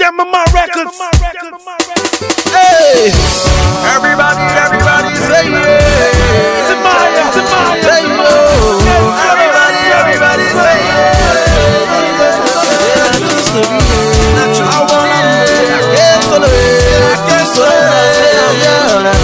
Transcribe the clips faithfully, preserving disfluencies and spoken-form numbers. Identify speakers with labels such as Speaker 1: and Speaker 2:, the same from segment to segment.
Speaker 1: Gemma Records.
Speaker 2: Hey, everybody, everybody say yeah.
Speaker 1: Samaya, Samaya,
Speaker 2: say no. Everybody, everybody say yeah. I wanna be, I can't solo it, I can't solo it.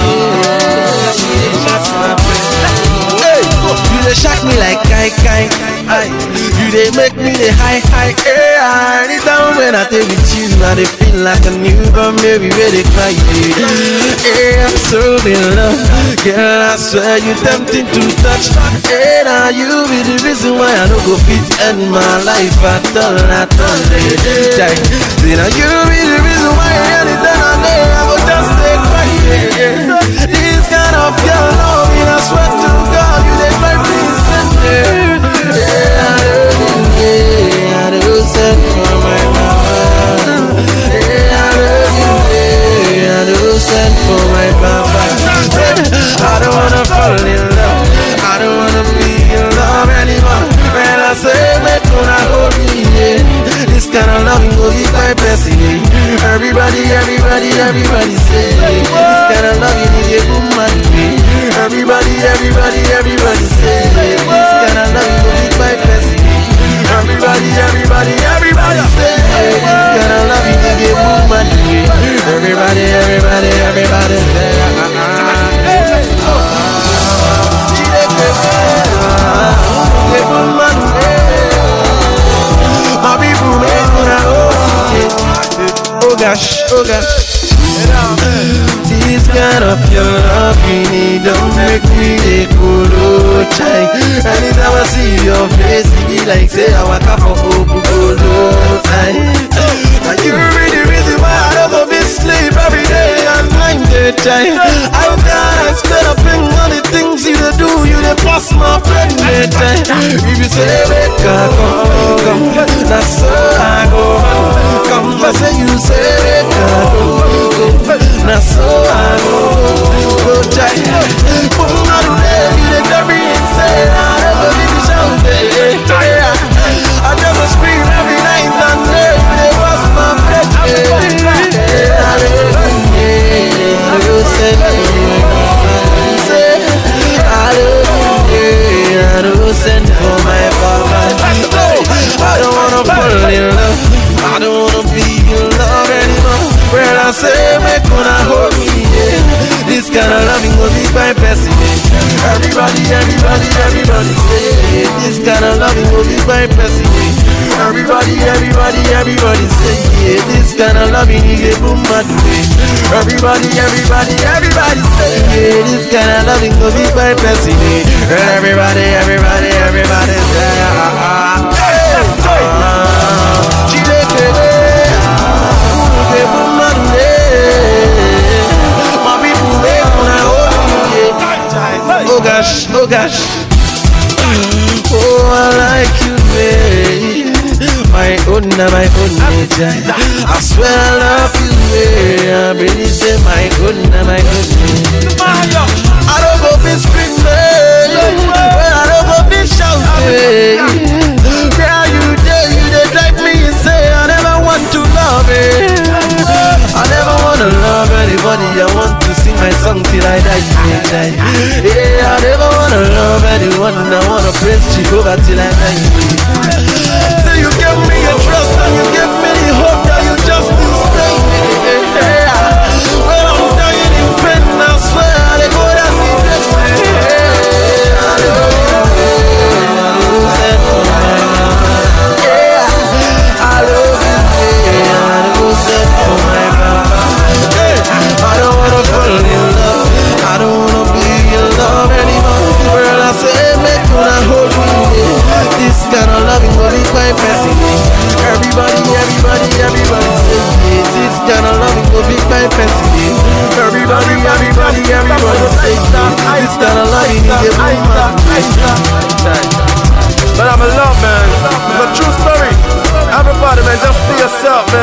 Speaker 2: Hey, you dey shock me like kai kai. You dey make me the high high. Hey, anytime when I take with you, I dey feel like a newborn baby where they cry. Hey, I'm so in love, girl. I swear you tempting to touch. Hey, now you be the reason why I don't go fit end my life at all, at all. Hey, now you be the reason why anytime I lay, I go just stay quiet. This kind of your love, I swear to God, you dey make me send. Yeah, I do send for my mama. Yeah, I love you. Yeah, I do send for my papa. I don't wanna fall in love. I don't wanna be in love anymore. When I say make una hold me, yeah. This kind of love will be my best. Everybody, everybody, everybody say this kind of love you need a woman. Everybody, everybody, everybody say this kind of love will be my best. Everybody, everybody, everybody say this kind of love you need a woman. Everybody, everybody, everybody say my people make una oh gosh, oh gosh. This kind of your love you need, don't make me a cool chai. Anytime I see your face, it be like say I wake up for Obugo time. Now you be the reason why I don't go be sleep every day and night day chai. I can't explain a thing on the things you do, you the boss my friend day chai. If you say make a come, come, that's so I go. Come, I say you say make a go. Now so I go, go try. But not today, you the very insane. I never be the shout. I never scream every night and day. They was my breath. I don't say, I don't send for my papa. I don't wanna fall in love. I don't wanna be in love anymore. Well, I say, make una hold me, yeah. This kind of loving will be my best, yeah. Everybody, everybody, everybody say, yeah. This kind of loving will be my best, yeah. Everybody, everybody, everybody say, yeah. This kind of loving you get boom mad way. Everybody, everybody, everybody say, yeah. This kind of loving will be my best, yeah. Everybody, everybody, everybody say, ah, ah, hey, ah, oh gosh, oh gosh. Oh, I like you, babe. My own, my own nature. I swear I love you, babe. I really say my own, my own nature. I don't go be scream, babe. I don't go be shout, babe. Where you there, you they drive me insane. I never want to love it. I never wanna love anybody. I want to sing my song till I die, die, die. Yeah, I never wanna love anyone. I wanna praise Jehovah till I die. So you give me a trust and you give me the hope that you just do stay. Yeah, when I'm dying in pain, I swear I go down the death. Yeah, I love you. Yeah, I love you. I go set for my papa. I don't wanna fall in love. I don't wanna be in love anymore. Girl, I say make una hold me. This kind of loving will be my best. Everybody, everybody, everybody say yeah. This kind of loving will be my best. Everybody, everybody, everybody say yeah. This kind of loving will be my best.
Speaker 1: But I'm in love, man. It's a true story. Everybody, man, just be yourself, man.